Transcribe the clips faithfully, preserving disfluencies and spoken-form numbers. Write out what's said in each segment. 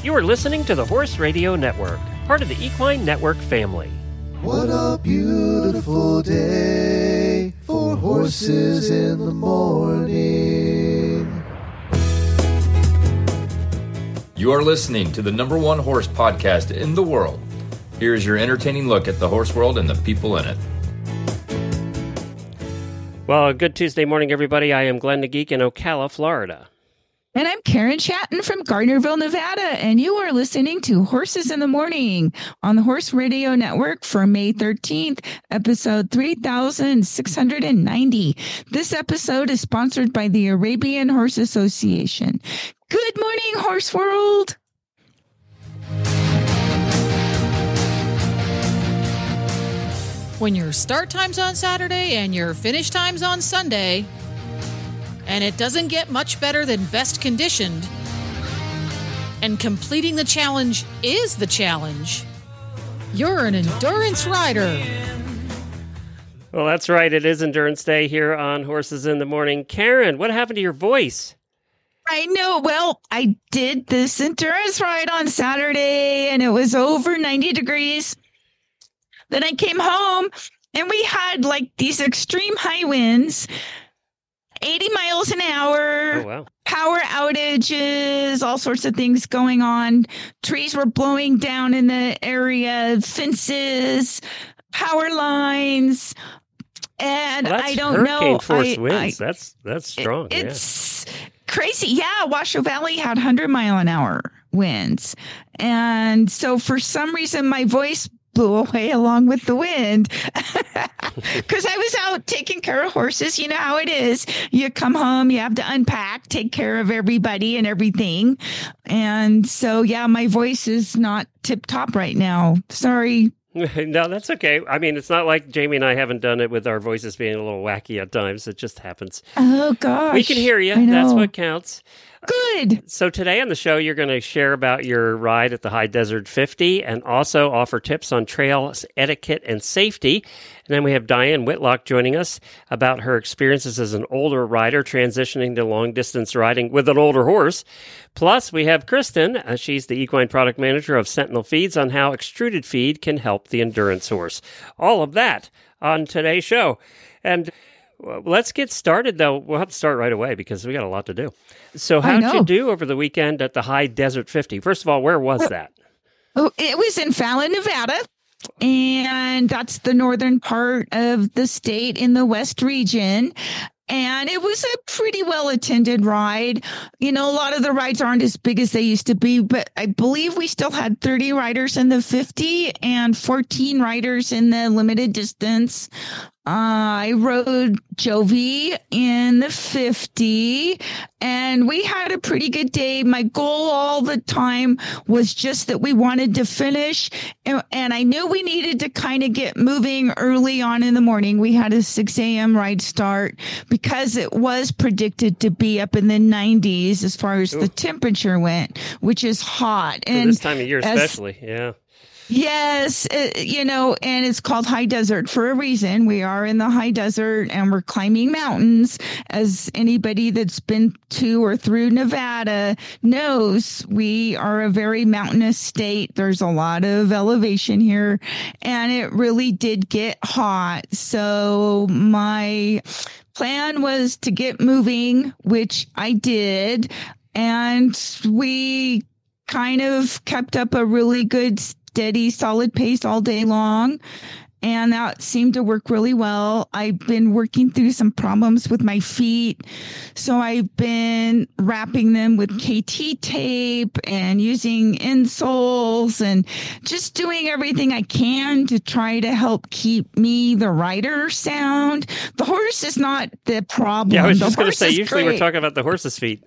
You are listening to the Horse Radio Network, part of the Equine Network family. What a beautiful day for horses in the morning. You are listening to the number one horse podcast in the world. Here is your entertaining look at the horse world and the people in it. Well, good Tuesday morning, everybody. I am Glenn the Geek in Ocala, Florida. And I'm Karen Chatton from Gardnerville, Nevada, and you are listening to Horses in the Morning on the Horse Radio Network for May thirteenth, episode three thousand six hundred ninety. This episode is sponsored by the Arabian Horse Association. Good morning, Horse World! When your start time's on Saturday and your finish time's on Sunday, and it doesn't get much better than best conditioned, and completing the challenge is the challenge, you're an endurance rider. Well, that's right. It is Endurance Day here on Horses in the Morning. Karen, what happened to your voice? I know. Well, I did this endurance ride on Saturday, and it was over ninety degrees. Then I came home, and we had like these extreme high winds, eighty miles an hour, Oh, wow. power outages, all sorts of things going on. Trees were blowing down in the area, fences, power lines. And Well, that's I don't hurricane know. force I, winds. I, that's that's strong. it's crazy. Yeah, Washoe Valley had one hundred mile an hour winds. And so for some reason, my voice blew away along with the wind because I was out taking care of horses. You know how it is. You come home, you have to unpack, take care of everybody and everything. And so, yeah, my voice is not tip top right now. Sorry. Yeah. No, that's okay. I mean, it's not like Jamie and I haven't done it with our voices being a little wacky at times. It just happens. Oh, gosh. We can hear you. I know. That's what counts. Good. So today on the show, you're going to share about your ride at the High Desert fifty and also offer tips on trail etiquette and safety. And then we have Diane Whitlock joining us about her experiences as an older rider transitioning to long-distance riding with an older horse. Plus, we have Kristen. Uh, she's the equine product manager of Sentinel Feeds on how extruded feed can help the endurance horse. All of that on today's show. And well, let's get started, though. We'll have to start right away because we got a lot to do. So how'd you do over the weekend at the High Desert fifty? First of all, where was that? Oh, it was in Fallon, Nevada. And that's the northern part of the state in the West region. And it was a pretty well-attended ride. You know, a lot of the rides aren't as big as they used to be, but I believe we still had thirty riders in the fifty and fourteen riders in the limited distance. Uh, I rode Jovi in the fifty, and we had a pretty good day. My goal all the time was just that we wanted to finish, and, and I knew we needed to kind of get moving early on in the morning. We had a six a.m. ride start because it was predicted to be up in the nineties as far as Ooh. the temperature went, which is hot. For and this time of year as, especially, yeah. Yes, uh, you know, and it's called High Desert for a reason. We are in the high desert and we're climbing mountains. As anybody that's been to or through Nevada knows, we are a very mountainous state. There's a lot of elevation here, and it really did get hot. So my plan was to get moving, which I did, and we kind of kept up a really good steady, solid pace all day long. And that seemed to work really well. I've been working through some problems with my feet. So I've been wrapping them with K T tape and using insoles and just doing everything I can to try to help keep me, the rider, sound. The horse is not the problem. Yeah, I was the just going to say, usually great. we're talking about the horse's feet.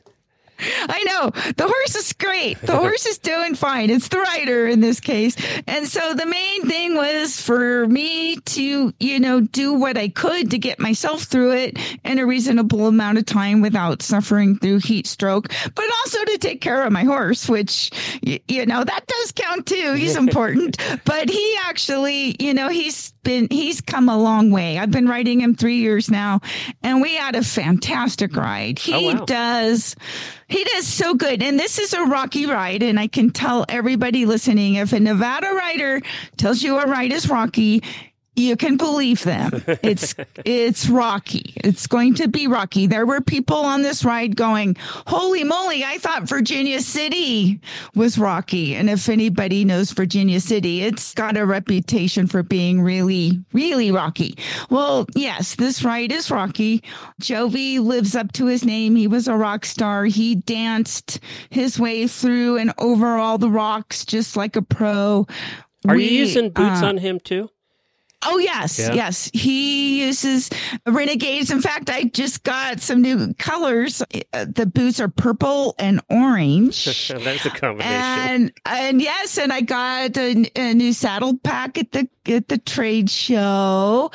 I know. The horse is great. The horse is doing fine. It's the rider in this case. And so the main thing was for me to, you know, do what I could to get myself through it in a reasonable amount of time without suffering through heat stroke, but also to take care of my horse, which, you, you know, that does count too. He's important. But he actually, you know, he's been, he's come a long way. I've been riding him three years now, and we had a fantastic ride. He oh, wow. does... He does so good. And this is a rocky ride. And I can tell everybody listening, if a Nevada rider tells you a ride is rocky, you can believe them. It's it's rocky. It's going to be rocky. There were people on this ride going, holy moly, I thought Virginia City was rocky. And if anybody knows Virginia City, it's got a reputation for being really, really rocky. Well, yes, this ride is rocky. Jovi lives up to his name. He was a rock star. He danced his way through and over all the rocks just like a pro. Are we, you using boots uh, on him too? Oh, yes. Yeah. Yes. He uses Renegades. In fact, I just got some new colors. Uh, The boots are purple and orange. That's a combination. And and yes, and I got a, a new saddle pack at the at the trade show.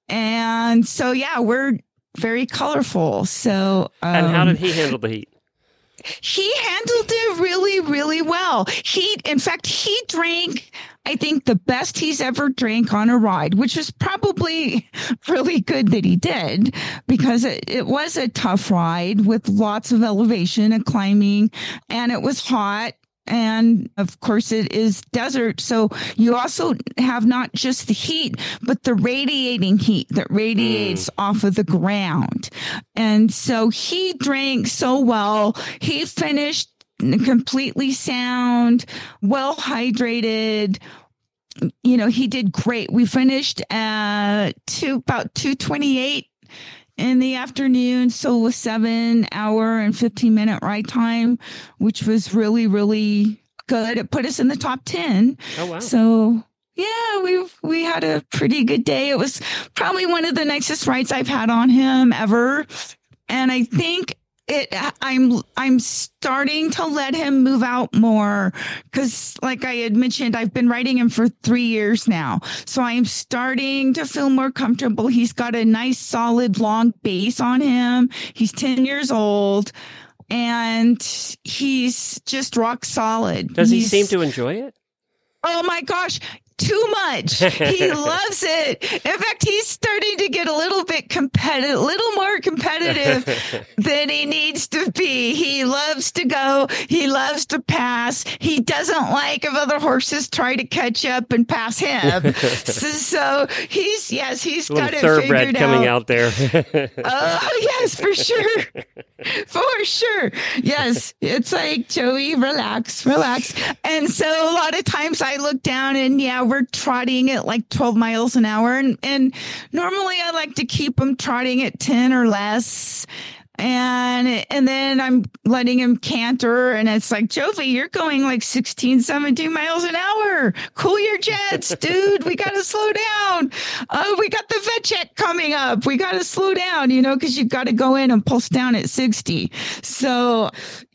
And so, yeah, we're very colorful. So um, And how did he handle the heat? He handled it really, really well. He, in fact, he drank, I think, the best he's ever drank on a ride, which was probably really good that he did, because it, it was a tough ride with lots of elevation and climbing, and it was hot. And of course, it is desert. So you also have not just the heat, but the radiating heat that radiates mm. off of the ground. And so he drank so well. He finished completely sound, well hydrated. You know, he did great. We finished at two, about two twenty-eight in the afternoon, so a seven hour and fifteen minute ride time, which was really, really good. It put us in the top ten. Oh, wow. So yeah, we we had a pretty good day. It was probably one of the nicest rides I've had on him ever. And I think it, I'm, I'm starting to let him move out more because, like I had mentioned, I've been riding him for three years now. So I'm starting to feel more comfortable. He's got a nice, solid, long base on him. He's ten years old and he's just rock solid. Does he he's, seem to enjoy it? Oh my gosh. Too much. He loves it. In fact, he's starting to get a little bit competitive, a little more competitive than he needs to be. He loves to go. He loves to pass. He doesn't like if other horses try to catch up and pass him. so, so he's, yes, he's a got it thoroughbred figured coming out. out there. Oh, yes, for sure. For sure. Yes. It's like, Joey, relax, relax. And so a lot of times I look down and, yeah, we're trotting at like twelve miles an hour. And, and normally I like to keep them trotting at ten or less. And, and then I'm letting him canter and it's like, Jovi, you're going like sixteen, seventeen miles an hour. Cool your jets, dude. We got to slow down. Oh, we got the vet check coming up. We got to slow down, you know, cause you got to go in and pulse down at sixty. So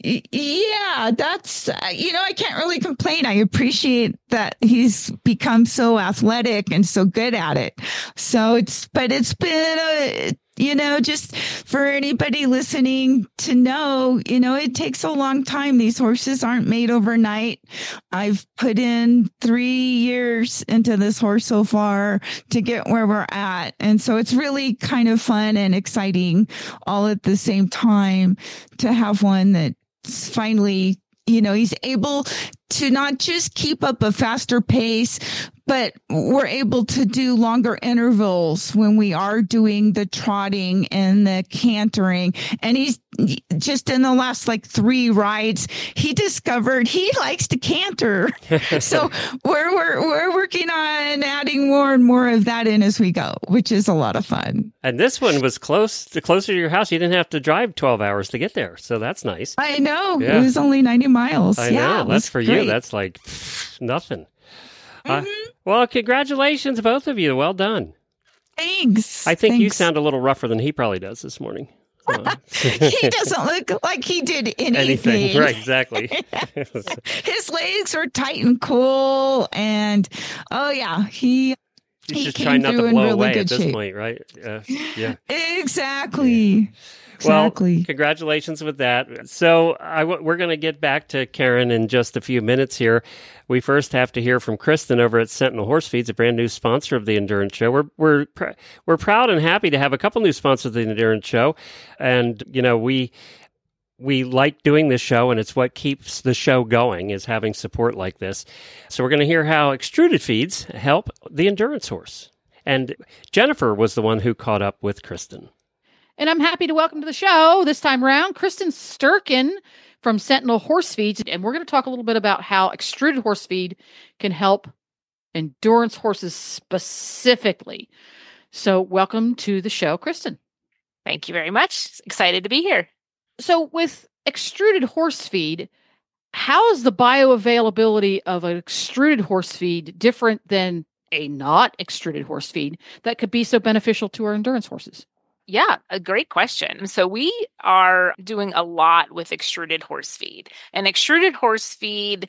yeah, that's, you know, I can't really complain. I appreciate that he's become so athletic and so good at it. So it's, but it's been a, you know, just for anybody listening to know, you know, it takes a long time. These horses aren't made overnight. I've put in three years into this horse so far to get where we're at. And so it's really kind of fun and exciting all at the same time to have one that's finally, you know, he's able to not just keep up a faster pace, but we're able to do longer intervals when we are doing the trotting and the cantering. And he's just in the last like three rides, he discovered he likes to canter. So we're, we're, we're working on adding more and more of that in as we go, which is a lot of fun. And this one was close to closer to your house. You didn't have to drive twelve hours to get there. So that's nice. I know. Yeah. It was only ninety miles. I yeah, know. That's for great. you. That's like pff, nothing. Mm-hmm. Uh, well, congratulations, both of you. Well done. Thanks. I think Thanks. you sound a little rougher than he probably does this morning. Uh, He doesn't look like he did anything. anything. Right, exactly. His legs are tight and cool. And, oh, yeah, he... He's He just came trying not to through in blow really away good at this shape. point, right? Uh, yeah. Exactly. Well, Exactly. congratulations with that. So I w- we're going to get back to Karen in just a few minutes here. We first have to hear from Kristen over at Sentinel Horse Feeds, a brand new sponsor of the Endurance Show. We're we're pr- we're proud and happy to have a couple new sponsors of the Endurance Show, and you know we. we like doing this show, and it's what keeps the show going, is having support like this. So we're going to hear how extruded feeds help the endurance horse. And Jennifer was the one who caught up with Kristen. And I'm happy to welcome to the show this time around Kristen Sturken from Sentinel Horse Feeds. And we're going to talk a little bit about how extruded horse feed can help endurance horses specifically. So welcome to the show, Kristen. Thank you very much. Excited to be here. So with extruded horse feed, how is the bioavailability of an extruded horse feed different than a not extruded horse feed that could be so beneficial to our endurance horses? Yeah, a great question. So we are doing a lot with extruded horse feed. And extruded horse feed,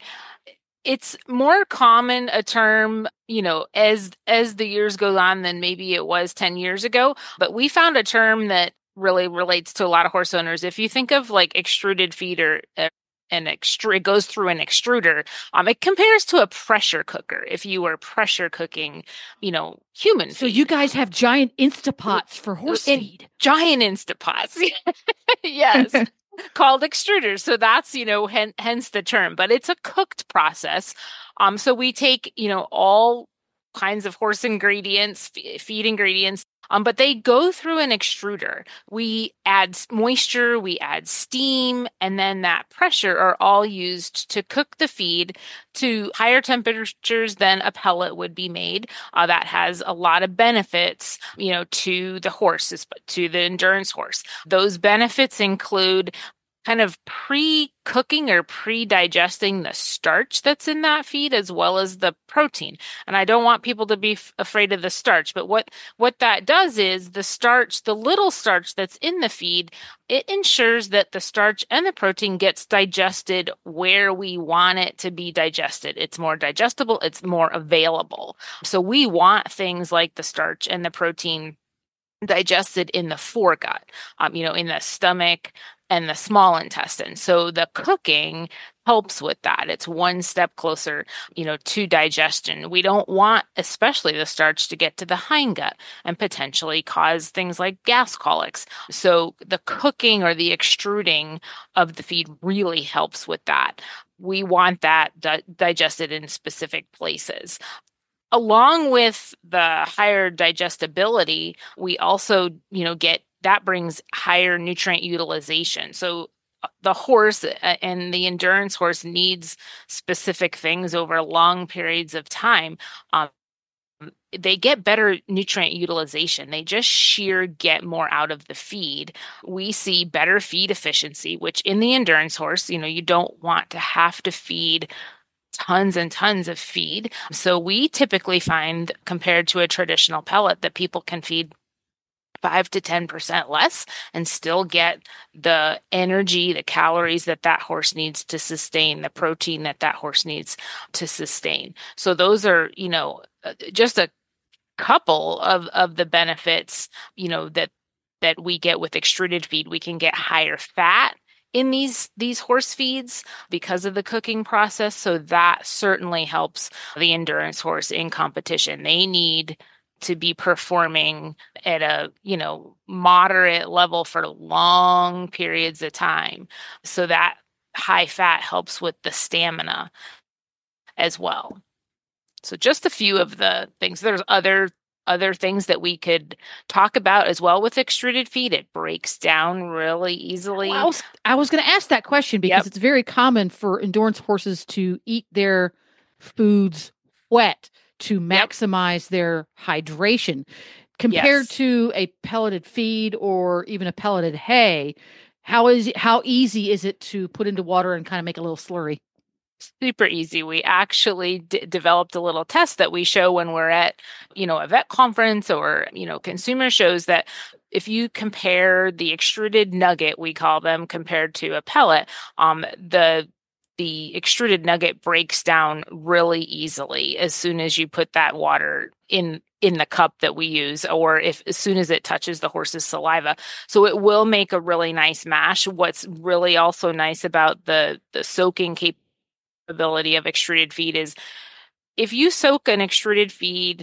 it's more common a term, you know, as as the years go on than maybe it was ten years ago. But we found a term that really relates to a lot of horse owners. If you think of like extruded feed or uh, an extrude, it goes through an extruder. Um, it compares to a pressure cooker. If you were pressure cooking, you know, human So feed. you guys have giant Instapots for horse In- feed. Giant Instapots. Yes. Called extruders. So that's, you know, hen- hence the term, but it's a cooked process. Um, so we take, you know, all kinds of horse ingredients, f- feed ingredients, um, but they go through an extruder. We add moisture, we add steam, and then that pressure are all used to cook the feed to higher temperatures than a pellet would be made. Uh, that has a lot of benefits, you know, to the horses, to the endurance horse. Those benefits include kind of pre-cooking or pre-digesting the starch that's in that feed as well as the protein. And I don't want people to be f- afraid of the starch, but what, what that does is the starch, the little starch that's in the feed, it ensures that the starch and the protein gets digested where we want it to be digested. It's more digestible, it's more available. So we want things like the starch and the protein digested in the foregut, um, you know, in the stomach and the small intestine. So the cooking helps with that. It's one step closer, you know, to digestion. We don't want, especially the starch, to get to the hindgut and potentially cause things like gas colics. So the cooking or the extruding of the feed really helps with that. We want that di- digested in specific places. Along with the higher digestibility, we also, you know, get that brings higher nutrient utilization. So the horse and the endurance horse needs specific things over long periods of time. Um, they get better nutrient utilization. They just sheer get more out of the feed. We see better feed efficiency, which in the endurance horse, you know, you don't want to have to feed tons and tons of feed. So we typically find, compared to a traditional pellet, that people can feed five to ten percent less and still get the energy, the calories that that horse needs to sustain, the protein that that horse needs to sustain. So those are, you know, just a couple of, of the benefits, you know, that, that we get with extruded feed. We can get higher fat in these these horse feeds because of the cooking process. So that certainly helps the endurance horse in competition. They need to be performing at a, you know, moderate level for long periods of time. So that high fat helps with the stamina as well. So just a few of the things. There's other other things that we could talk about as well with extruded feed. It breaks down really easily. Well, I was, I was going to ask that question because Yep. it's very common for endurance horses to eat their foods wet to maximize their hydration. Compared Yes. to a pelleted feed or even a pelleted hay, how is how easy is it to put into water and kind of make a little slurry? Super easy. We actually d- developed a little test that we show when we're at, you know, a vet conference or, you know, consumer shows, that if you compare the extruded nugget, we call them, compared to a pellet, um, the the extruded nugget breaks down really easily as soon as you put that water in in the cup that we use, or if as soon as it touches the horse's saliva. So it will make a really nice mash. What's really also nice about the the soaking capability of extruded feed is if you soak an extruded feed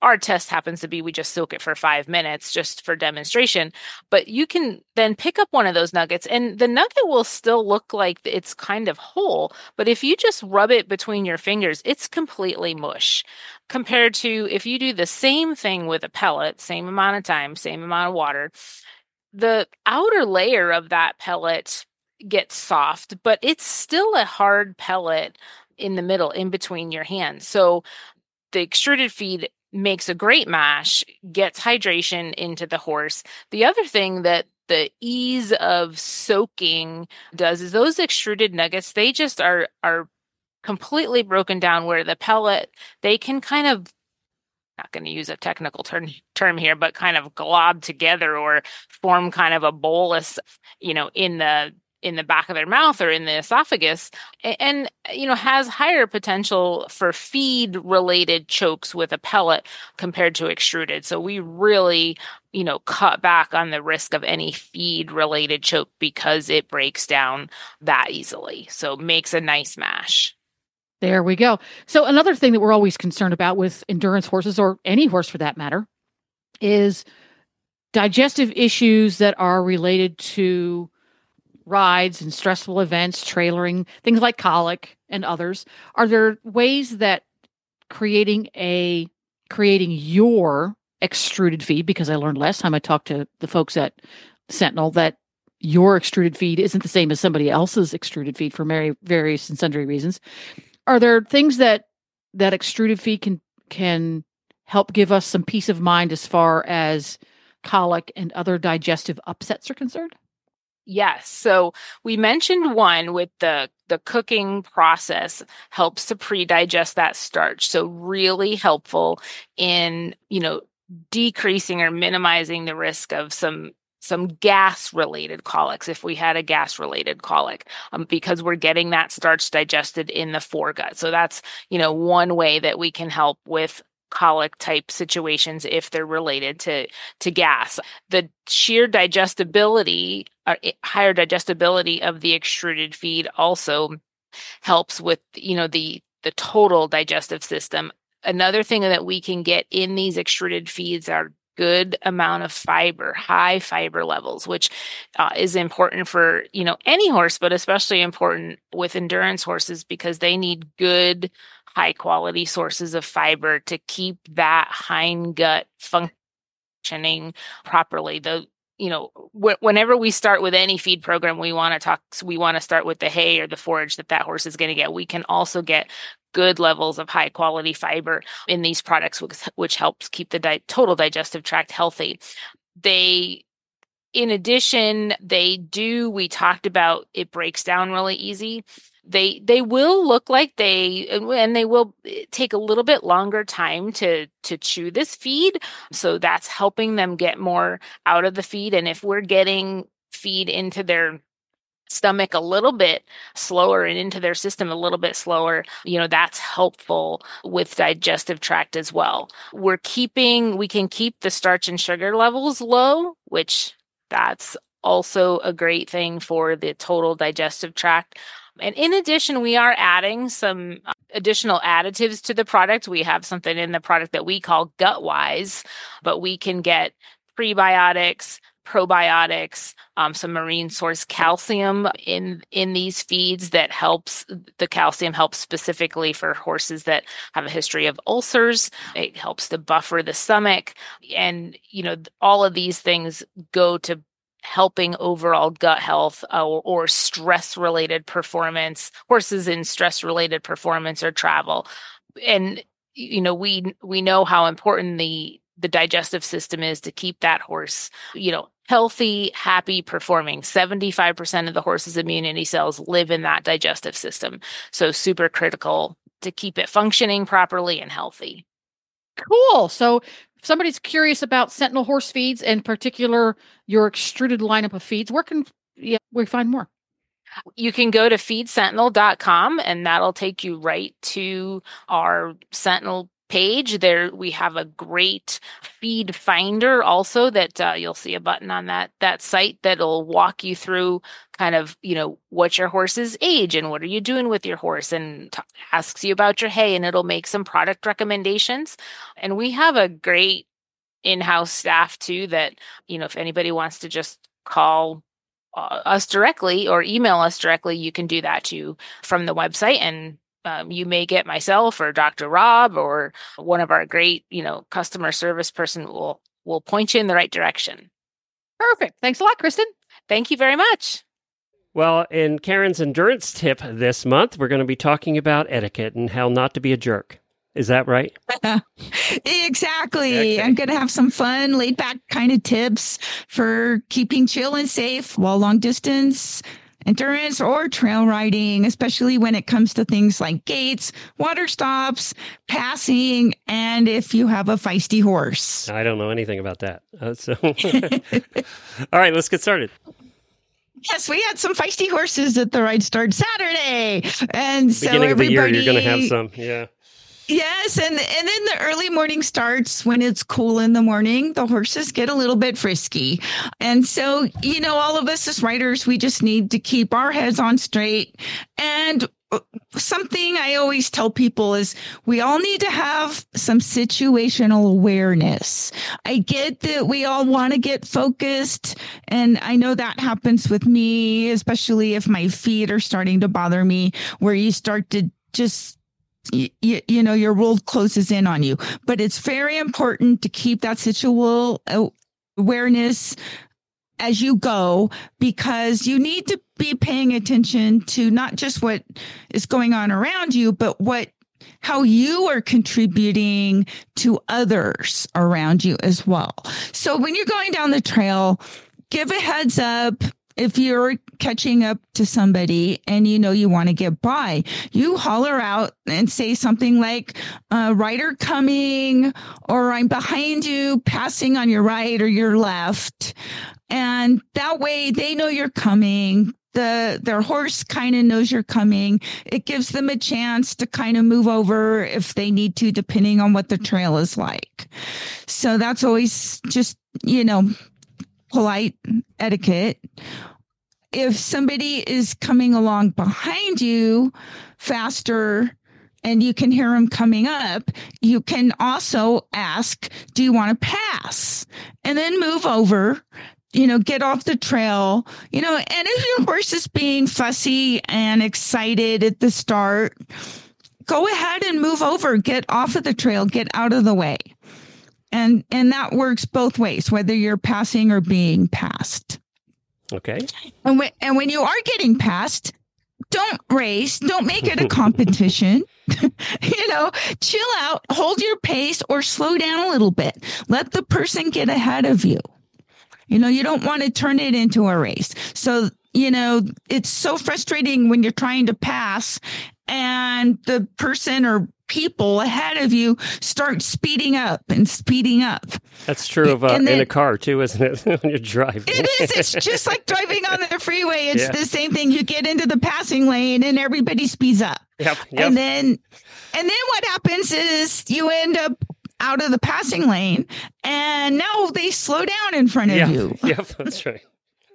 our test happens to be we just soak it for five minutes just for demonstration. But you can then pick up one of those nuggets and the nugget will still look like it's kind of whole. But if you just rub it between your fingers, it's completely mush. Compared to if you do the same thing with a pellet, same amount of time, same amount of water, the outer layer of that pellet gets soft, but it's still a hard pellet in the middle, in between your hands. So the extruded feed makes a great mash, gets hydration into the horse. The other thing that the ease of soaking does is those extruded nuggets, they just are are completely broken down where the pellet, they can kind of, not going to use a technical term, term here, but kind of glob together or form kind of a bolus, you know, in the in the back of their mouth or in the esophagus, and, and you know, has higher potential for feed related chokes with a pellet compared to extruded. So we really, you know, cut back on the risk of any feed related choke because it breaks down that easily. So makes a nice mash. There we go. So another thing that we're always concerned about with endurance horses, or any horse for that matter, is digestive issues that are related to rides and stressful events, trailering, things like colic and others. Are there ways that creating a creating your extruded feed, because I learned last time I talked to the folks at Sentinel that your extruded feed isn't the same as somebody else's extruded feed for very various and sundry reasons. Are there things that that extruded feed can can help give us some peace of mind as far as colic and other digestive upsets are concerned? Yes. So we mentioned one with the, the cooking process helps to pre-digest that starch. So really helpful in, you know, decreasing or minimizing the risk of some some gas-related colics if we had a gas-related colic, um, because we're getting that starch digested in the foregut. So that's, you know, one way that we can help with colic type situations if they're related to, to gas. The sheer digestibility, or higher digestibility of the extruded feed also helps with, you know, the, the total digestive system. Another thing that we can get in these extruded feeds are good amount of fiber, high fiber levels, which uh, is important for, you know, any horse, but especially important with endurance horses because they need good, high quality sources of fiber to keep that hind gut functioning properly. The you know, wh- whenever we start with any feed program, we want to talk, we want to start with the hay or the forage that that horse is going to get. We can also get good levels of high quality fiber in these products, which, which helps keep the di- total digestive tract healthy. They, in addition, they do, we talked about it breaks down really easy. They they will look like they, and they will take a little bit longer time to, to chew this feed. So that's helping them get more out of the feed. And if we're getting feed into their stomach a little bit slower and into their system a little bit slower, you know, that's helpful with digestive tract as well. We're keeping, we can keep the starch and sugar levels low, which that's also a great thing for the total digestive tract. And in addition, we are adding some additional additives to the product. We have something in the product that we call GutWise, but we can get prebiotics, probiotics, um, some marine source calcium in in these feeds that helps. The calcium helps specifically for horses that have a history of ulcers. It helps to buffer the stomach. And, you know, all of these things go to helping overall gut health uh, or, or stress-related performance, horses in stress-related performance or travel. And, you know, we we know how important the the digestive system is to keep that horse, you know, healthy, happy, performing. seventy-five percent of the horse's immunity cells live in that digestive system. So super critical to keep it functioning properly and healthy. Cool. So if somebody's curious about Sentinel horse feeds, and in particular your extruded lineup of feeds, where can yeah, we find more? You can go to feed sentinel dot com and that'll take you right to our Sentinel page there, we have a great feed finder also that uh, you'll see a button on that that site that'll walk you through kind of, you know, what's your horse's age and what are you doing with your horse, and t- asks you about your hay, and it'll make some product recommendations. And we have a great in-house staff too that, you know, if anybody wants to just call uh, us directly or email us directly, you can do that too from the website. And um, you may get myself or Doctor Rob or one of our great, you know, customer service person will will point you in the right direction. Perfect. Thanks a lot, Kristen. Thank you very much. Well, in Karen's endurance tip this month, we're going to be talking about etiquette and how not to be a jerk. Is that right? Exactly. Okay. I'm going to have some fun, laid back kind of tips for keeping chill and safe while long distance endurance or trail riding, especially when it comes to things like gates, water stops, passing, and if you have a feisty horse. I don't know anything about that. Uh, so, all right, let's get started. Yes, we had some feisty horses at the Ride Start Saturday. And so Beginning of the year, everybody, you're going to have some. Yeah. Yes, and and then the early morning starts when it's cool in the morning. The horses get a little bit frisky. And so, you know, all of us as riders, we just need to keep our heads on straight. And something I always tell people is we all need to have some situational awareness. I get that we all want to get focused, and I know that happens with me, especially if my feet are starting to bother me, where you start to just You, you, you know, your world closes in on you. But it's very important to keep that situal awareness as you go, because you need to be paying attention to not just what is going on around you, but what how you are contributing to others around you as well. So when you're going down the trail, give a heads up. If you're catching up to somebody and you know you want to get by, you holler out and say something like, uh, rider coming, or I'm behind you, passing on your right or your left. And that way they know you're coming. The their horse kind of knows you're coming. It gives them a chance to kind of move over if they need to, depending on what the trail is like. So that's always just, you know, polite etiquette. If somebody is coming along behind you faster and you can hear them coming up, you can also ask, do you want to pass? And then move over, you know, get off the trail, you know, and if your horse is being fussy and excited at the start, go ahead and move over, get off of the trail, get out of the way. And and that works both ways, whether you're passing or being passed. Okay. And when, and when you are getting passed, don't race. Don't make it a competition. You know, chill out, hold your pace, or slow down a little bit. Let the person get ahead of you. You know, you don't want to turn it into a race. So, you know, it's so frustrating when you're trying to pass and the person or people ahead of you start speeding up and speeding up. That's true of uh, then, in a car too, isn't it? When you're driving. It is. It's just like driving on the freeway. It's Yeah. the same thing. You get into the passing lane and everybody speeds up. Yep, yep. And then, and then what happens is you end up out of the passing lane and now they slow down in front of Yep, you. Yep, that's right.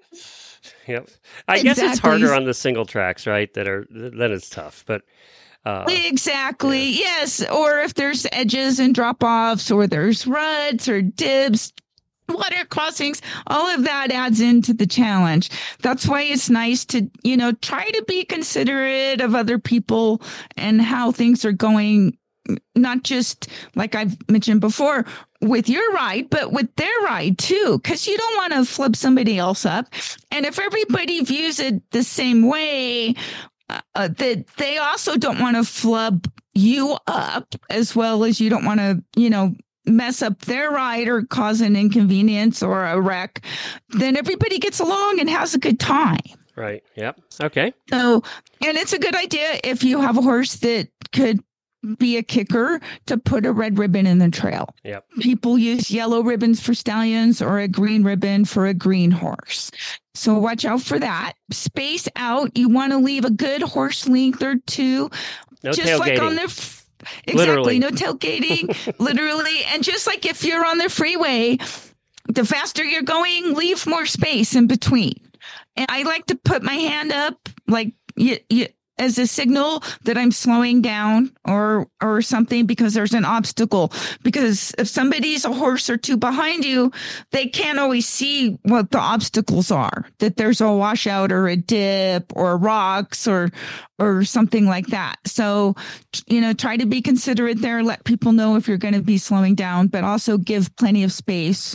Yep. I guess it's Exactly. harder on the single tracks, right? That are then it's tough, but uh, Exactly. Yes. Or if there's edges and drop offs, or there's ruts or dips, water crossings, all of that adds into the challenge. That's why it's nice to, you know, try to be considerate of other people and how things are going, not just like I've mentioned before with your ride, but with their ride too, because you don't want to flub somebody else up. And if everybody views it the same way, Uh, that they also don't want to flub you up, as well as you don't want to, you know, mess up their ride or cause an inconvenience or a wreck, then everybody gets along and has a good time. right. Yep. Okay. So, and it's a good idea if you have a horse that could be a kicker to put a red ribbon in the trail. Yep. People use yellow ribbons for stallions or a green ribbon for a green horse. So watch out for that. Space out. You want to leave a good horse length or two. No Just like on tailgating. the f- Exactly. Literally. No tailgating, literally. And just like if you're on the freeway, the faster you're going, leave more space in between. And I like to put my hand up like you, you, as a signal that I'm slowing down or or something because there's an obstacle. Because if somebody's a horse or two behind you, they can't always see what the obstacles are, that there's a washout or a dip or rocks or or something like that. So, you know, try to be considerate there. Let people know if you're going to be slowing down, but also give plenty of space.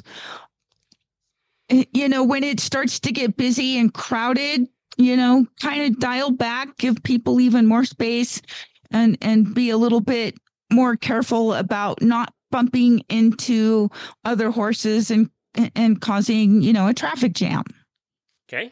You know, when it starts to get busy and crowded, you know, kind of dial back, give people even more space and, and be a little bit more careful about not bumping into other horses and, and causing, you know, a traffic jam. Okay.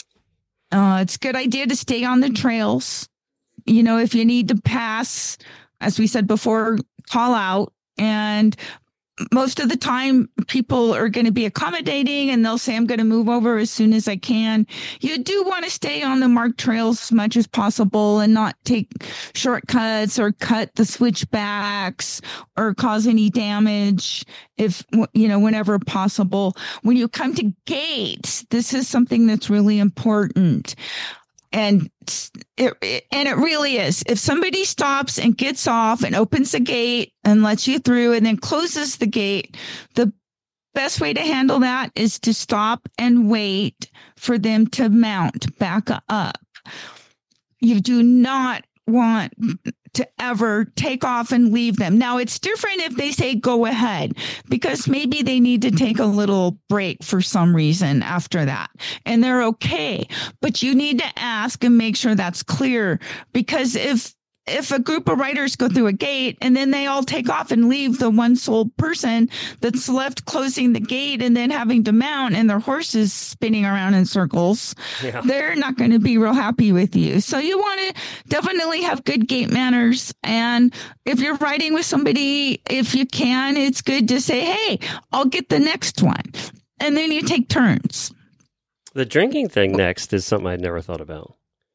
Uh, it's a good idea to stay on the trails. You know, if you need to pass, as we said before, call out. And most of the time, people are going to be accommodating and they'll say, I'm going to move over as soon as I can. You do want to stay on the marked trails as much as possible and not take shortcuts or cut the switchbacks or cause any damage if, you know, whenever possible. When you come to gates, this is something that's really important. And it, it and it really is. If somebody stops and gets off and opens the gate and lets you through and then closes the gate, the best way to handle that is to stop and wait for them to mount back up. You do not want to ever take off and leave them. Now, it's different if they say go ahead, because maybe they need to take a little break for some reason after that, and they're okay. But you need to ask and make sure that's clear, because if if a group of riders go through a gate and then they all take off and leave the one sole person that's left closing the gate and then having to mount and their horse is spinning around in circles, yeah. They're not going to be real happy with you. So you want to definitely have good gate manners. And if you're riding with somebody, if you can, it's good to say, hey, I'll get the next one. And then you take turns. The drinking thing next is something I'd never thought about.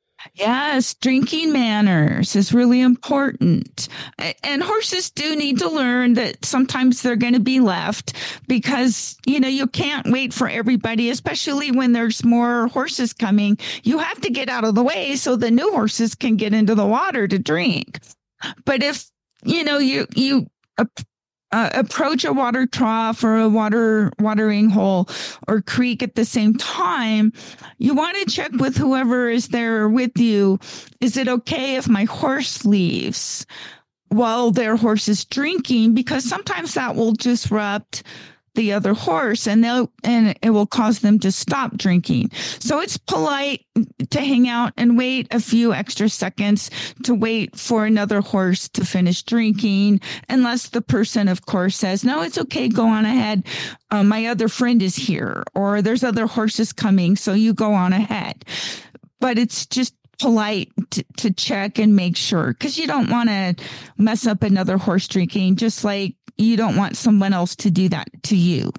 Yes, drinking manners is really important. And horses do need to learn that sometimes they're going to be left because, you know, you can't wait for everybody, especially when there's more horses coming. You have to get out of the way so the new horses can get into the water to drink. But if, you know, you, you, Uh, approach a water trough or a water watering hole or creek at the same time, you want to check with whoever is there with you. Is it okay if my horse leaves while their horse is drinking? Because sometimes that will disrupt the other horse and they'll and it will cause them to stop drinking. So it's polite to hang out and wait a few extra seconds to wait for another horse to finish drinking, unless the person, of course, says, no, it's okay, go on ahead. Uh, my other friend is here, or there's other horses coming, so you go on ahead. But it's just polite to, to check and make sure, because you don't want to mess up another horse drinking, just like you don't want someone else to do that to you.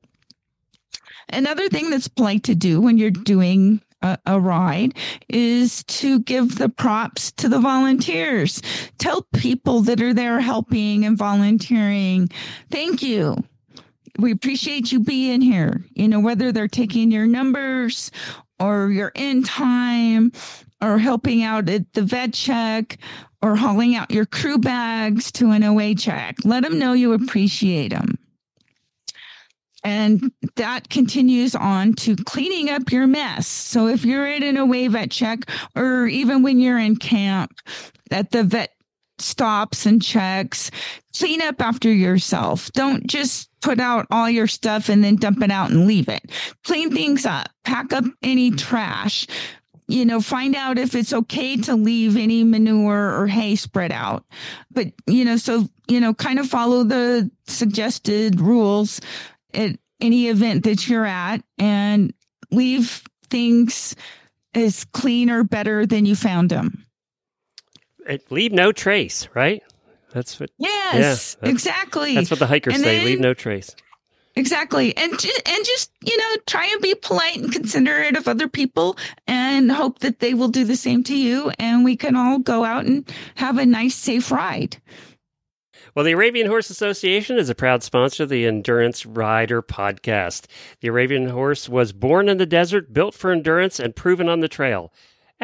Another thing that's polite to do when you're doing a, a ride is to give the props to the volunteers. Tell people that are there helping and volunteering, thank you. We appreciate you being here. You know, whether they're taking your numbers or your end time or helping out at the vet check or hauling out your crew bags to an O A check. Let them know you appreciate them. And that continues on to cleaning up your mess. So if you're at an O A vet check, or even when you're in camp at the vet stops and checks, clean up after yourself. Don't just put out all your stuff and then dump it out and leave it. Clean things up, pack up any trash. You know, find out if it's okay to leave any manure or hay spread out. But, you know, so, you know, kind of follow the suggested rules at any event that you're at and leave things as clean or better than you found them. Leave no trace, right? That's what. Yes, yeah, that's, exactly. That's what the hikers and say. then, leave no trace. Exactly. And, and just, you know, try and be polite and considerate of other people and hope that they will do the same to you. And we can all go out and have a nice, safe ride. Well, the Arabian Horse Association is a proud sponsor of the Endurance Rider podcast. The Arabian horse was born in the desert, built for endurance, and proven on the trail,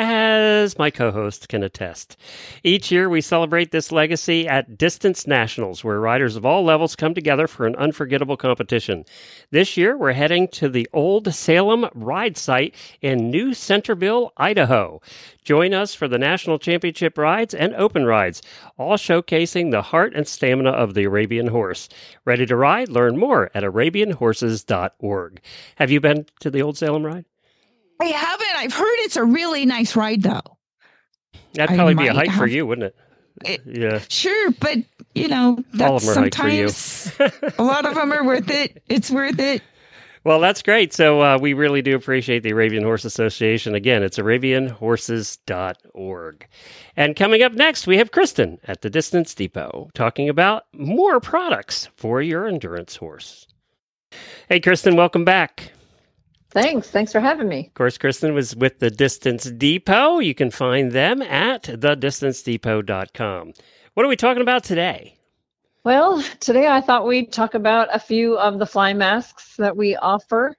as my co-host can attest. Each year, we celebrate this legacy at Distance Nationals, where riders of all levels come together for an unforgettable competition. This year, we're heading to the Old Salem Ride Site in New Centerville, Idaho. Join us for the National Championship rides and open rides, all showcasing the heart and stamina of the Arabian horse. Ready to ride? Learn more at arabian horses dot org. Have you been to the Old Salem ride? I haven't. I've heard it's a really nice ride, though. That'd probably be a might hike for have- you, wouldn't it? It- Yeah. Sure, but you know, that's All of 'em are hikes for you. sometimes a lot of them are worth it. It's worth it. Well, that's great. So uh, we really do appreciate the Arabian Horse Association. Again, it's arabian horses dot org. And coming up next, we have Kristen at the Distance Depot talking about more products for your endurance horse. Hey, Kristen, welcome back. Thanks. Thanks for having me. Of course, Kristen was with the Distance Depot. You can find them at the distance depot dot com. What are we talking about today? Well, today I thought we'd talk about a few of the fly masks that we offer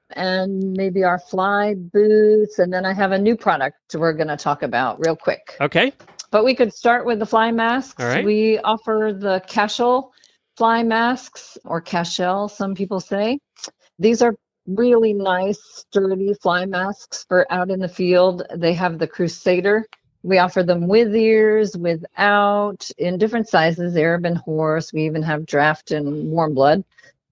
and maybe our fly boots. And then I have a new product we're going to talk about real quick. Okay. But we could start with the fly masks. All right. We offer the Cashel fly masks, or Cashel, some people say. These are really nice, sturdy fly masks for out in the field. They have the Crusader. We offer them with ears, without, in different sizes, Arab and horse. We even have draft and warm blood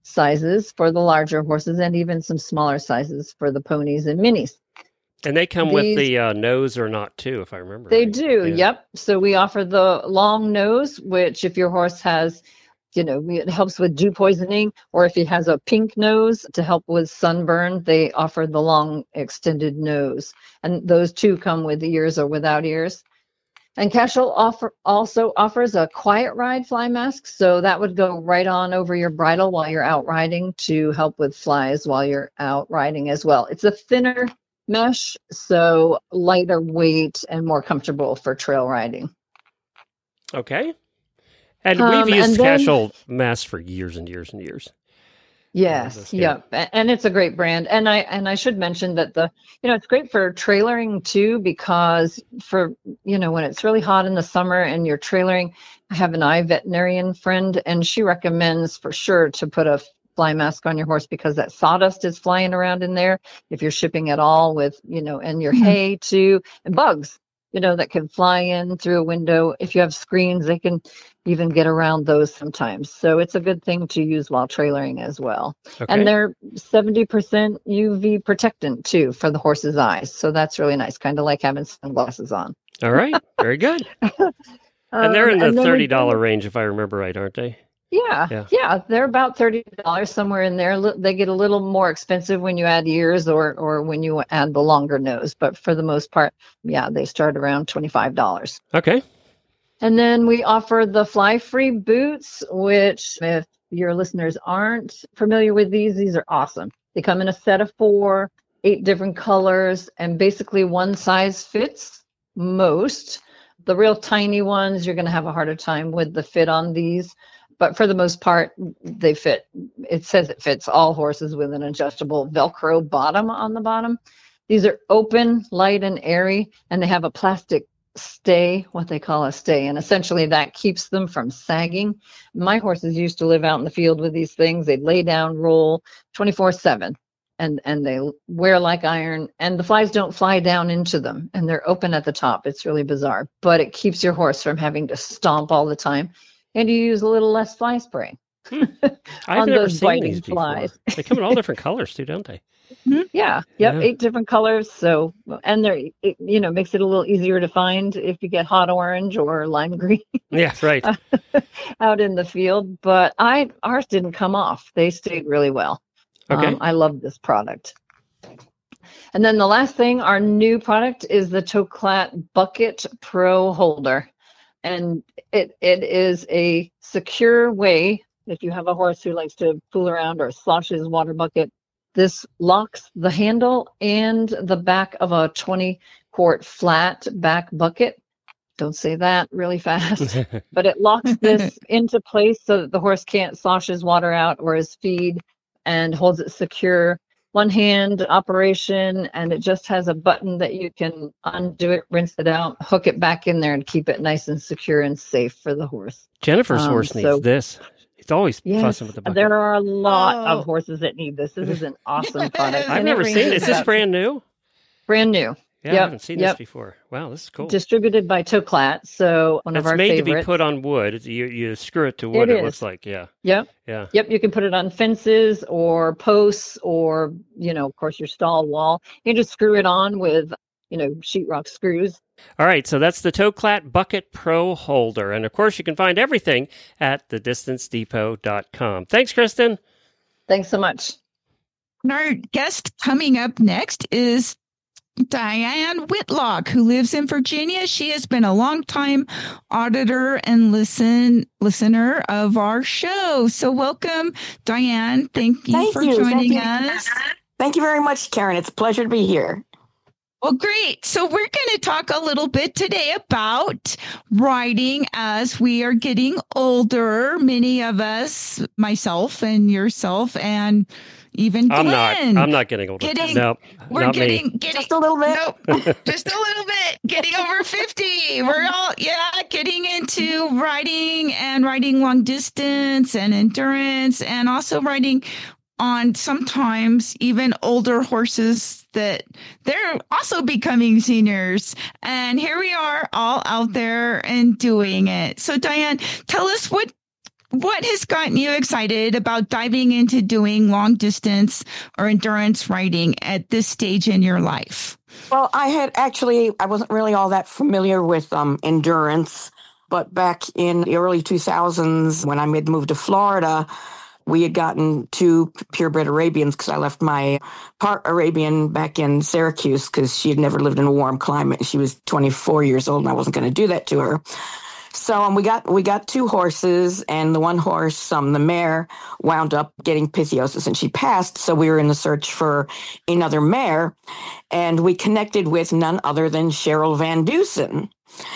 sizes for the larger horses, and even some smaller sizes for the ponies and minis. And they come with These- the uh, nose or not, too, if I remember They right. do, Yeah. yep. So we offer the long nose, which if your horse has, you know, it helps with dew poisoning, or if he has a pink nose to help with sunburn, they offer the long extended nose. And those two come with ears or without ears. And Cashel offer also offers a quiet ride fly mask. So that would go right on over your bridle while you're out riding to help with flies while you're out riding as well. It's a thinner mesh, so lighter weight and more comfortable for trail riding. Okay. And Um, we've used and then- Cashel masks for years and years and years. Yes, that's good. yep, A- and it's a great brand. And I and I should mention that the you know it's great for trailering too, because for you know when it's really hot in the summer and you're trailering, I have an eye veterinarian friend, and she recommends for sure to put a fly mask on your horse, because that sawdust is flying around in there if you're shipping at all with you know and your Mhm. hay too, and bugs you know that can fly in through a window. If you have screens, they can even get around those sometimes. So it's a good thing to use while trailering as well. Okay. And they're seventy percent U V protectant too for the horse's eyes. So that's really nice, kind of like having sunglasses on. All right. Very good. And they're in Um, the and then we thirty dollars do- range, if I remember right, aren't they? Yeah, Yeah. yeah, they're about thirty dollars somewhere in there. Li- They get a little more expensive when you add ears or or when you add the longer nose, but for the most part, yeah, they start around twenty-five dollars. Okay. And then we offer the Fly Free boots, which if your listeners aren't familiar with these, these are awesome. They come in a set of four, eight different colors, and basically one size fits most. The real tiny ones, you're going to have a harder time with the fit on these. But for the most part, they fit. It says it fits all horses with an adjustable Velcro bottom on the bottom. These are open, light, and airy, and they have a plastic stay, what they call a stay, and essentially that keeps them from sagging. My horses used to live out in the field with these things. They'd lay down, roll twenty-four seven, and and they wear like iron, and the flies don't fly down into them, and they're open at the top. It's really bizarre, but it keeps your horse from having to stomp all the time, and you use a little less fly spray. I've On never those seen biting these before. flies. They come in all different colors too, don't they? Yeah, yep, Yeah. eight different colors. So, and they're, it, you know, makes it a little easier to find if you get hot orange or lime green Yeah, right. out in the field. But I, ours didn't come off. They stayed really well. Okay. Um, I love this product. And then the last thing, our new product is the Toklat Bucket Pro Holder. And it it is a secure way, if you have a horse who likes to fool around or slosh his water bucket, this locks the handle and the back of a twenty quart flat back bucket. Don't say that really fast. But it locks this into place so that the horse can't slosh his water out or his feed, and holds it secure. One hand operation, and it just has a button that you can undo it, rinse it out, hook it back in there, and keep it nice and secure and safe for the horse. Jennifer's Um, horse needs so- this. It's always Yes, fussing with the bucket. there are a lot Oh. of horses that need this. This is an awesome product. I've and never it seen it. ranges Is this up- brand new? brand new? Yeah, I Yep, haven't seen yep. this before. Wow, this is cool. Distributed by Toklat, so one It's of our made favorites. to be put on wood. It's- You, you screw it to wood, It it, looks is. like. Yeah, Yep. yeah. Yep, you can put it on fences or posts or, you know, of course, your stall wall. You can just screw it on with, you know, sheetrock screws. All right, so that's the Toklat Bucket Pro Holder. And of course, you can find everything at the distance depot dot com. Thanks, Kristen. Thanks so much. And our guest coming up next is Diane Whitlock, who lives in Virginia. She has been a longtime auditor and listen listener of our show. So welcome, Diane. Thank you Thank for you. joining Thank you. us. Thank you very much, Karen. It's a pleasure to be here. Well, great. So we're going to talk a little bit today about riding as we are getting older. Many of us, myself and yourself, and even I'm Glenn. not. I'm not getting older. Getting- no, We're not getting, me. getting Just a little bit. Nope, just a little bit. Getting over fifty. We're all, yeah, getting into riding and riding long distance and endurance, and also riding on sometimes even older horses that they're also becoming seniors. And here we are all out there and doing it. So Diane, tell us what what has gotten you excited about diving into doing long distance or endurance riding at this stage in your life? Well, I had actually, I wasn't really all that familiar with um, endurance, but back in the early two thousands, when I had moved to Florida, we had gotten two purebred Arabians because I left my part Arabian back in Syracuse because she had never lived in a warm climate. She was twenty-four years old, and I wasn't going to do that to her. So um, we got we got two horses, and the one horse, um, the mare, wound up getting pitheosis, and she passed. So we were in the search for another mare, and we connected with none other than Cheryl Van Dusen.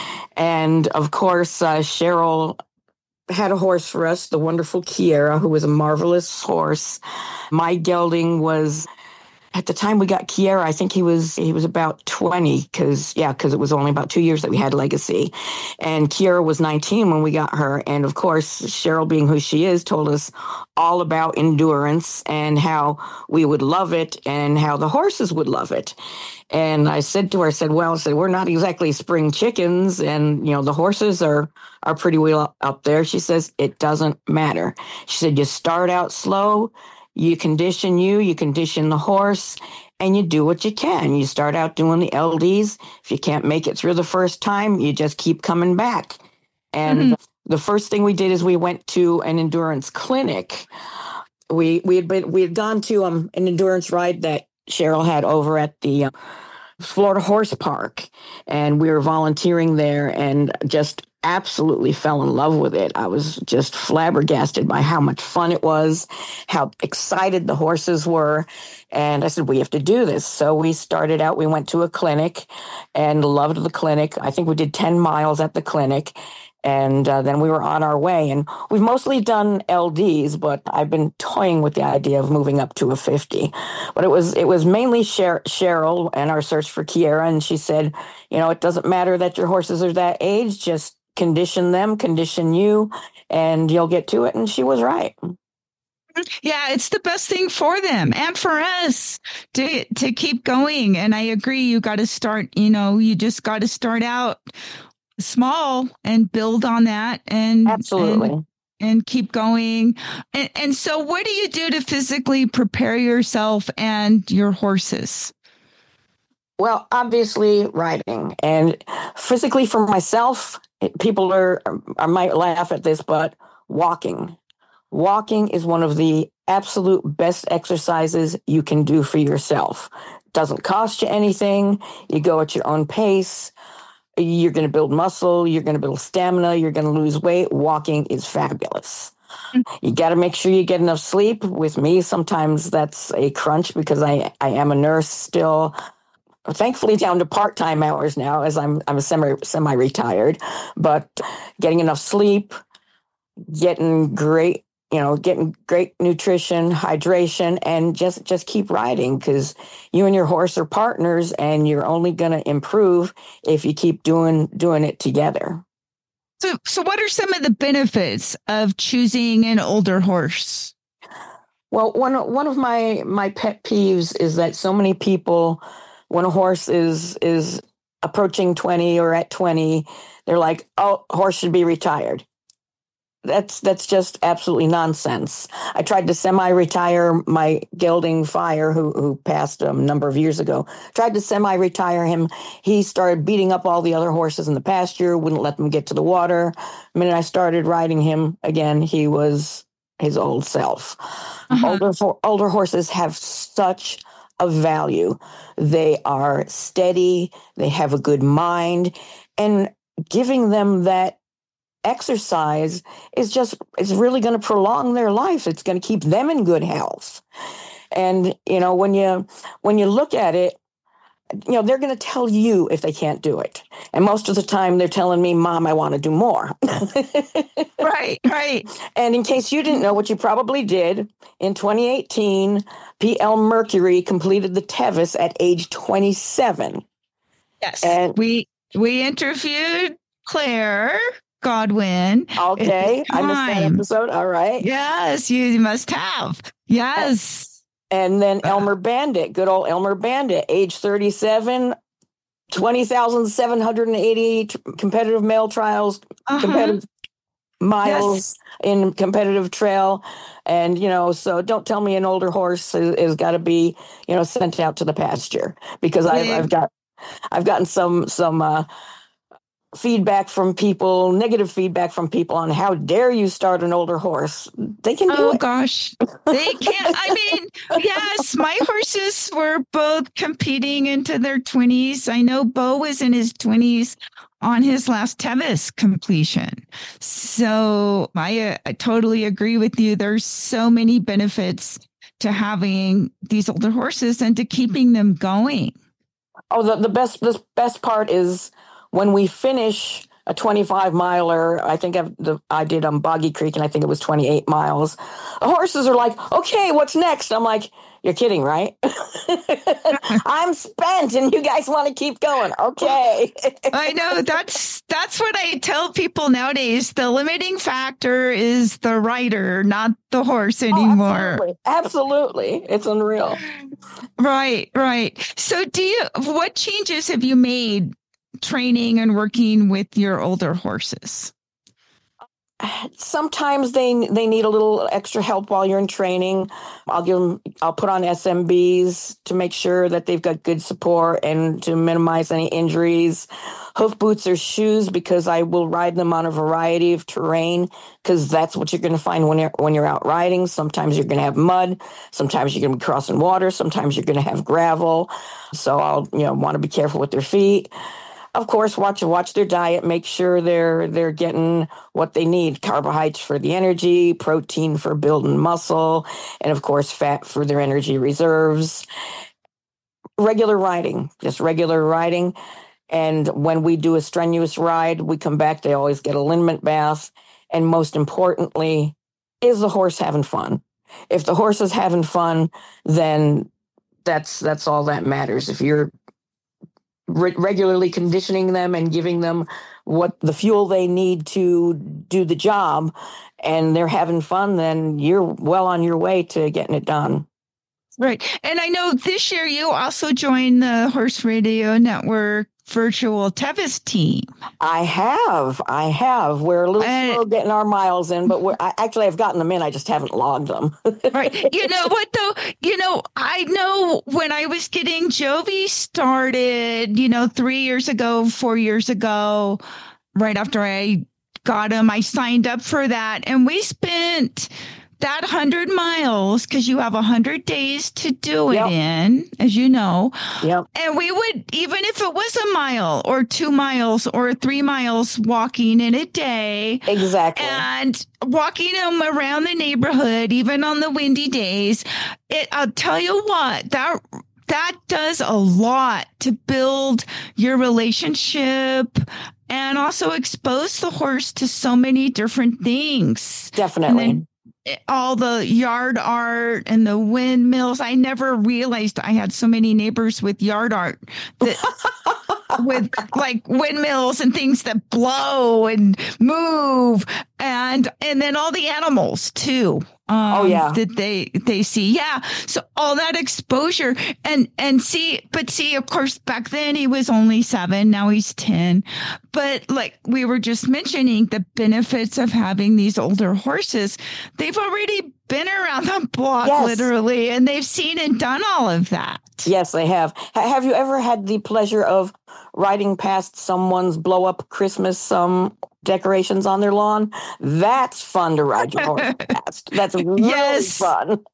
And of course, uh, Cheryl had a horse for us, the wonderful Kiera, who was a marvelous horse. My gelding was, at the time we got Kiera, I think he was he was about twenty, because yeah, because it was only about two years that we had Legacy. And Kiera was nineteen when we got her. And of course, Cheryl, being who she is, told us all about endurance and how we would love it and how the horses would love it. And I said to her, I said, well, I said, we're not exactly spring chickens, and, you know, the horses are, are pretty well up there. She says, it doesn't matter. She said, you start out slow, you condition you, you condition the horse, and you do what you can. You start out doing the L Ds. If you can't make it through the first time, you just keep coming back. And mm-hmm. the first thing we did is we went to an endurance clinic. We we had been, we had gone to um, an endurance ride that Cheryl had over at the uh, Florida Horse Park, and we were volunteering there and just absolutely fell in love with it. I was just flabbergasted by how much fun it was, how excited the horses were. And I said, we have to do this. So we started out, we went to a clinic and loved the clinic. I think we did ten miles at the clinic. And uh, then we were on our way. And we've mostly done L Ds, but I've been toying with the idea of moving up to a fifty. But it was it was mainly Cher- Cheryl and our search for Kiera. And she said, you know, it doesn't matter that your horses are that age, just condition them, condition you, and you'll get to it. And she was right. Yeah, it's the best thing for them and for us to to keep going. And I agree, you got to start, you know, you just got to start out small and build on that and absolutely and, and keep going. And, and so what do you do to physically prepare yourself and your horses? Well, obviously riding, and physically for myself, people are, I might laugh at this, but walking. Walking is one of the absolute best exercises you can do for yourself. It doesn't cost you anything. You go at your own pace. You're going to build muscle. You're going to build stamina. You're going to lose weight. Walking is fabulous. You got to make sure you get enough sleep. With me, sometimes that's a crunch because I, I am a nurse still. thankfully down to part-time hours now, as I'm I'm semi semi-retired, but getting enough sleep, getting great, you know, getting great nutrition, hydration, and just just keep riding, because you and your horse are partners, and you're only going to improve if you keep doing doing it together. So, so what are some of the benefits of choosing an older horse? Well, one one of my my pet peeves is that so many people, when a horse is is approaching twenty or at twenty, they're like, "Oh, horse should be retired." That's that's just absolutely nonsense. I tried to semi-retire my gelding Fire, who who passed a number of years ago. Tried to semi-retire him. He started beating up all the other horses in the pasture, wouldn't let them get to the water. The minute I started riding him again, he was his old self. Uh-huh. Older older horses have such a value. They are steady. They have a good mind, and giving them that exercise is just, it's really going to prolong their life. It's going to keep them in good health. And, you know, when you, when you look at it, you know, they're going to tell you if they can't do it. And most of the time they're telling me, Mom, I want to do more. Right, right. And in case you didn't know, what you probably did, in twenty eighteen, P L Mercury completed the Tevis at age twenty-seven. Yes. And we, we interviewed Claire Godwin. Okay, I missed that episode. All right. Yes, you must have. Yes. And then Elmer Bandit, good old Elmer Bandit, age thirty-seven, twenty thousand seven hundred eighty t- competitive male trials, uh-huh. competitive miles yes. in competitive trail. And, you know, so don't tell me an older horse has, has got to be, you know, sent out to the pasture, because I've, I've got, I've gotten some, some, uh, feedback from people, negative feedback from people on how dare you start an older horse. They can do oh, it. gosh. They can't. I mean, yes, my horses were both competing into their twenties. I know Bo was in his twenties on his last Tevis completion. So I, uh, I totally agree with you. There's so many benefits to having these older horses and to keeping them going. Oh, the, the best, the best part is when we finish a twenty-five miler, I think I've, the, I did on Boggy Creek, and I think it was twenty-eight miles. The horses are like, okay, what's next? I'm like, you're kidding, right? I'm spent and you guys want to keep going. Okay. I know that's, that's what I tell people nowadays. The limiting factor is the rider, not the horse anymore. Oh, absolutely. Absolutely. It's unreal. Right, right. So do you, what changes have you made training and working with your older horses? Sometimes they they need a little extra help while you're in training. I'll give them, I'll put on S M Bs to make sure that they've got good support and to minimize any injuries. Hoof boots or shoes, because I will ride them on a variety of terrain, because that's what you're going to find when you're, when you're out riding. Sometimes you're going to have mud. Sometimes you're going to be crossing water. Sometimes you're going to have gravel. So I'll, you know, want to be careful with their feet. Of course, watch watch their diet. Make sure they're they're getting what they need: carbohydrates for the energy, protein for building muscle, and of course, fat for their energy reserves. Regular riding, just regular riding. And when we do a strenuous ride, we come back. They always get a liniment bath, and most importantly, is the horse having fun? If the horse is having fun, then that's that's all that matters. If you're Re- regularly conditioning them and giving them what the fuel they need to do the job, and they're having fun, then you're well on your way to getting it done. Right. And I know this year you also joined the Horse Radio Network virtual Tevis team. I have. I have. We're a little uh, slow getting our miles in, but we're, I, actually I've gotten them in. I just haven't logged them. Right. You know what, though? You know, I know when I was getting Jovi started, you know, three years ago, four years ago, right after I got him, I signed up for that. And we spent that one hundred miles, because you have one hundred days to do it yep. in, as you know. Yep. And we would, even if it was a mile or two miles or three miles walking in a day. Exactly. And walking them around the neighborhood, even on the windy days, it, I'll tell you what, that that does a lot to build your relationship and also expose the horse to so many different things. Definitely. And then all the yard art and the windmills. I never realized I had so many neighbors with yard art that with like windmills and things that blow and move, and and then all the animals too. Um, oh yeah, that they they see. Yeah, so all that exposure and and see, but see, of course, back then he was only seven. Now he's ten. But like we were just mentioning, the benefits of having these older horses. They've already been around the block, yes. literally, and they've seen and done all of that. Yes, they have. H- have you ever had the pleasure of riding past someone's blow up Christmas um, decorations on their lawn? That's fun to ride your horse past. That's really yes. fun.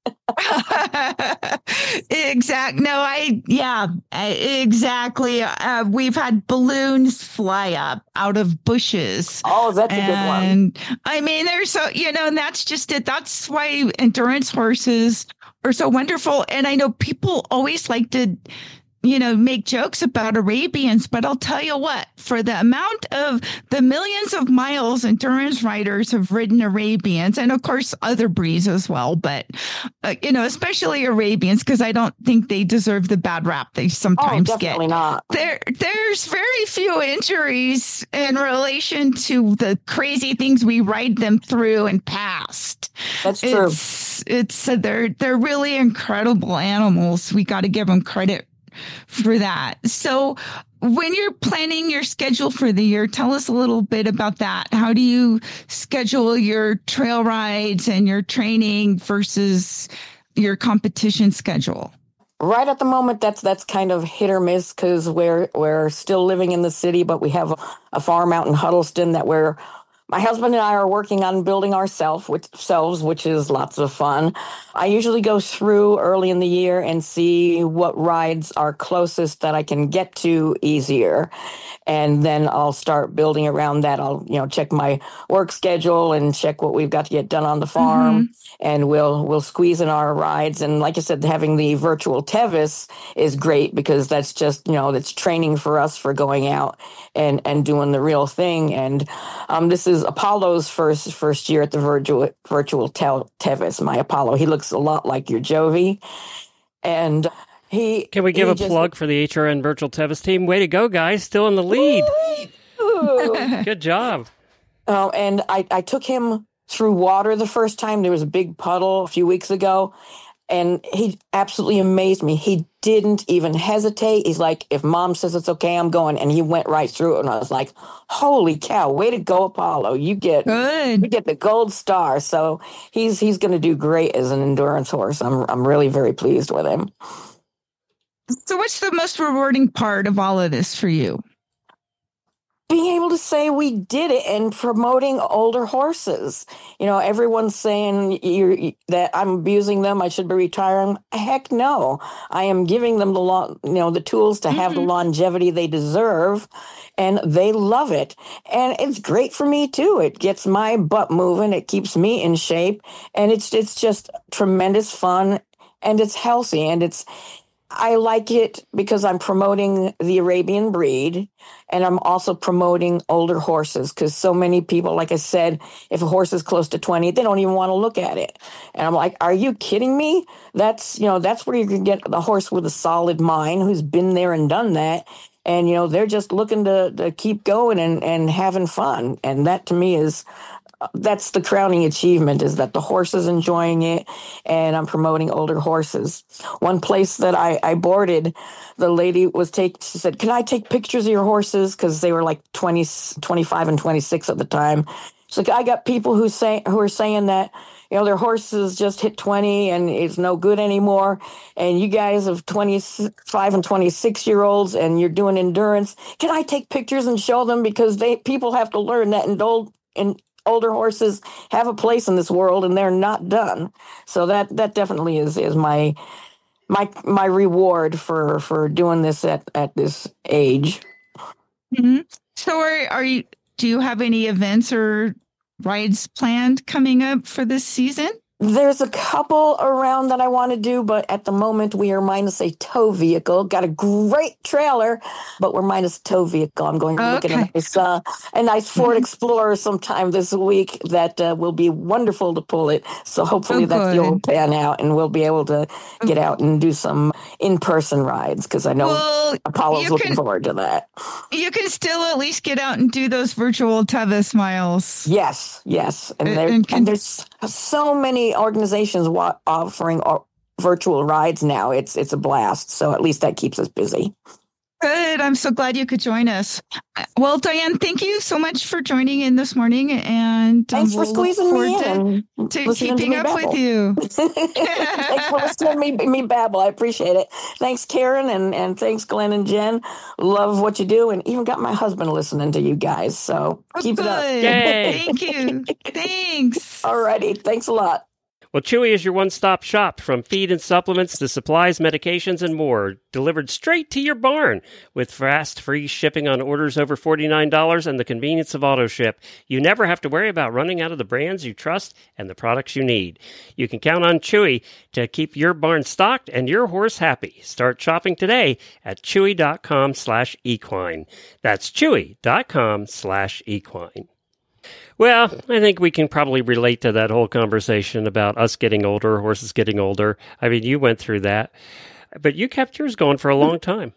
Exact. No, I, yeah, exactly. Uh, we've had balloons fly up out of bushes. Oh, that's a and, good one. And I mean, there's so, you know, and that's just it. That's why endurance horses are so wonderful. And I know people always like to, you know, make jokes about Arabians, but I'll tell you what, for the amount of the millions of miles endurance riders have ridden Arabians, and of course other breeds as well, but, uh, you know, especially Arabians, because I don't think they deserve the bad rap they sometimes oh, definitely get. Not. There, there's very few injuries in relation to the crazy things we ride them through and past. That's true. It's, it's uh, they're, they're really incredible animals. We got to give them credit for that. So when you're planning your schedule for the year, tell us a little bit about that. How do you schedule your trail rides and your training versus your competition schedule? Right at the moment, that's that's kind of hit or miss because we're we're still living in the city, but we have a, a farm out in Huddleston that we're my husband and I are working on building ourselves, which, selves, which is lots of fun. I usually go through early in the year and see what rides are closest that I can get to easier. And then I'll start building around that. I'll, you know, check my work schedule and check what we've got to get done on the farm. Mm-hmm. And we'll we'll squeeze in our rides. And like I said, having the virtual Tevis is great because that's just, you know, that's training for us for going out and, and doing the real thing. And um, this is Apollo's first first year at the virtual virtual tel- Tevis. My Apollo, he looks a lot like your Jovi, and he. Can we give a just, plug for the H R N Virtual Tevis team? Way to go, guys! Still in the lead. Good job. Oh, and I I took him through water the first time. There was a big puddle a few weeks ago, and he absolutely amazed me. He didn't even hesitate. He's like, if mom says it's okay, I'm going. And he went right through it. And I was like, holy cow, way to go, Apollo. You get Good. you get the gold star. So he's he's going to do great as an endurance horse. I'm I'm really very pleased with him. So what's the most rewarding part of all of this for you? Being able to say we did it and promoting older horses. You know, everyone's saying you're, that I'm abusing them. I should be retiring. Heck no. I am giving them the lo- you know the tools to have mm-hmm. the longevity they deserve, and they love it. And it's great for me too. It gets my butt moving. It keeps me in shape, and it's it's just tremendous fun, and it's healthy, and it's. I like it because I'm promoting the Arabian breed, and I'm also promoting older horses because so many people, like I said, if a horse is close to twenty, they don't even want to look at it. And I'm like, are you kidding me? That's, you know, that's where you can get the horse with a solid mind who's been there and done that. And, you know, they're just looking to, to keep going and, and having fun. And that to me is that's the crowning achievement, is that the horse is enjoying it and I'm promoting older horses. One place that I, I boarded, the lady was take, she said, can I take pictures of your horses? Cause they were like twenty, twenty-five and twenty-six at the time. She's like, I got people who say, who are saying that, you know, their horses just hit twenty and it's no good anymore. And you guys have twenty-five and twenty-six year olds and you're doing endurance. Can I take pictures and show them? Because they, people have to learn that in old, in, older horses have a place in this world and they're not done. So that that definitely is is my my my reward for for doing this at at this age. Mm-hmm. So are are you do you have any events or rides planned coming up for this season? There's a couple around that I want to do, but at the moment we are minus a tow vehicle. Got a great trailer, but we're minus a tow vehicle. I'm going to look Okay. at a nice, uh, a nice Ford Explorer sometime this week that uh, will be wonderful to pull it. So hopefully Oh, that good. deal will pan out and we'll be able to get out and do some in-person rides because I know Well, Apollo's you looking can- forward to that. You can still at least get out and do those virtual Tevis miles. Yes, yes. And, And- there, and can- and there's so many organizations wa- offering uh, virtual rides now. It's it's a blast. So at least that keeps us busy. Good. I'm so glad you could join us. Well, Diane, thank you so much for joining in this morning. And um, Thanks for we'll look squeezing me forward in and to, to listening to keeping me up babble. with you. Thanks for listening to me, me babble. I appreciate it. Thanks, Karen, and, and thanks, Glenn and Jen. Love what you do, and even got my husband listening to you guys. So Oh, keep good. it up. Yay. Thank you. Thanks. Alrighty, thanks a lot. Well, Chewy is your one-stop shop from feed and supplements to supplies, medications, and more, delivered straight to your barn with fast, free shipping on orders over forty-nine dollars and the convenience of auto ship. You never have to worry about running out of the brands you trust and the products you need. You can count on Chewy to keep your barn stocked and your horse happy. Start shopping today at chewy.com slash equine. That's chewy.com slash equine. Well, I think we can probably relate to that whole conversation about us getting older, horses getting older. I mean, you went through that, but you kept yours going for a long time.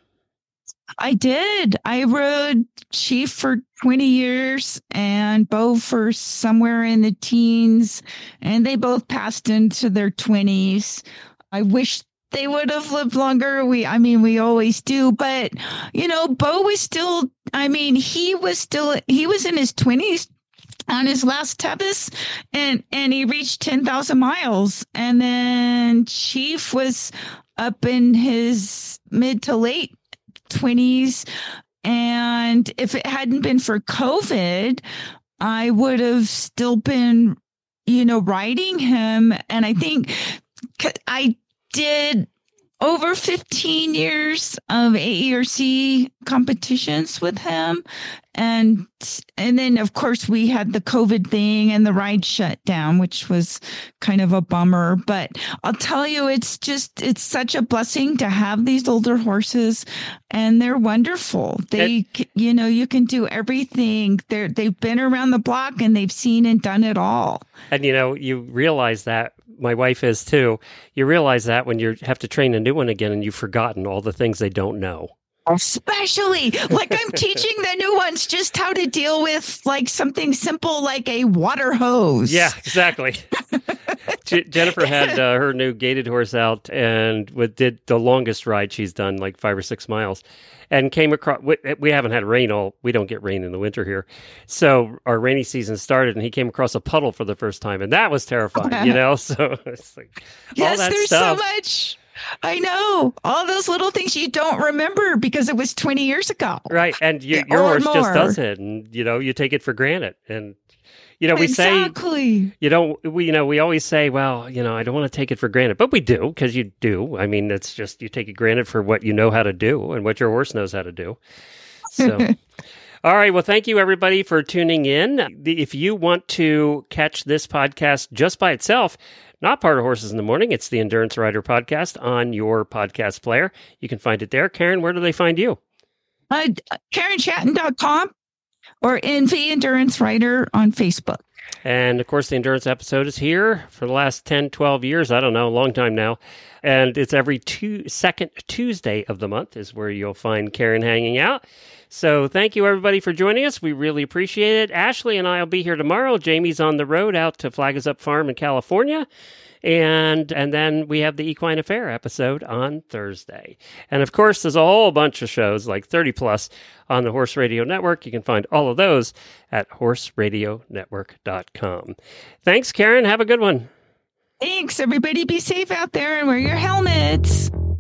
I did. I rode Chief for twenty years and Bo for somewhere in the teens, and they both passed into their twenties. I wish they would have lived longer. We, I mean, we always do, but you know, Bo was still, I mean, he was still, he was in his twenties on his last Tevis, and and he reached ten thousand miles. And then Chief was up in his mid to late twenties. And if it hadn't been for COVID, I would have still been, you know, riding him. And I think I did over fifteen years of A E R C competitions with him. And and then, of course, we had the COVID thing and the ride shut down, which was kind of a bummer. But I'll tell you, it's just, it's such a blessing to have these older horses, and they're wonderful. They, c you know, you can do everything. They're, they've been around the block and they've seen and done it all. And, you know, you realize that, my wife is too, you realize that when you have to train a new one again and you've forgotten all the things they don't know. Especially like I'm teaching the new ones just how to deal with like something simple like a water hose. Yeah, exactly. J- Jennifer had uh, her new gated horse out and with, did the longest ride she's done, like five or six miles, and came across. We, we haven't had rain all. We don't get rain in the winter here, so our rainy season started, and he came across a puddle for the first time, and that was terrifying. You know, so it's like yes, all that there's stuff. so much. I know all those little things you don't remember because it was twenty years ago. Right, and you, Yeah, your or horse just more. does it, and you know you take it for granted, and you know we say. Exactly. You don't, we, you know, we always say, well, you know, I don't want to take it for granted, but we do, because you do. I mean, it's just, you take it granted for what you know how to do and what your horse knows how to do. So, all right. Well, thank you everybody for tuning in. The- If you want to catch this podcast just by itself, not part of Horses in the Morning, it's the Endurance Rider podcast on your podcast player. You can find it there. Karen, where do they find you? Uh, Karen Chatton dot com or N V Endurance Rider on Facebook. And of course, the Endurance episode is here for the last ten, twelve years. I don't know, a long time now. And it's every two, second Tuesday of the month is where you'll find Karen hanging out. So thank you, everybody, for joining us. We really appreciate it. Ashley and I will be here tomorrow. Jamie's on the road out to Flag Is Up Farm in California. And and then we have the Equine Affair episode on Thursday. And of course, there's a whole bunch of shows, like thirty plus, on the Horse Radio Network. You can find all of those at horse radio network dot com. Thanks, Karen. Have a good one. Thanks, everybody. Be safe out there and wear your helmets.